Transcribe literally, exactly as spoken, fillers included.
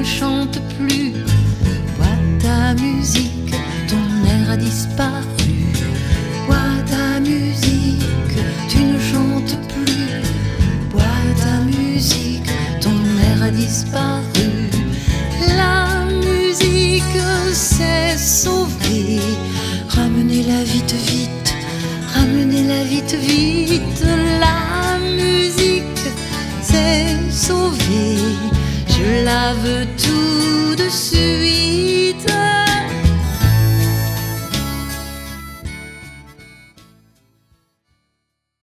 chantes plus. Bois ta musique, ton air a disparu. Bois ta musique, tu ne chantes plus. Bois ta musique, ton air a disparu. La musique s'est sauvée. Ramenez-la vite, vite, ramenez-la vite, vite. La musique s'est sauvée. Je la veux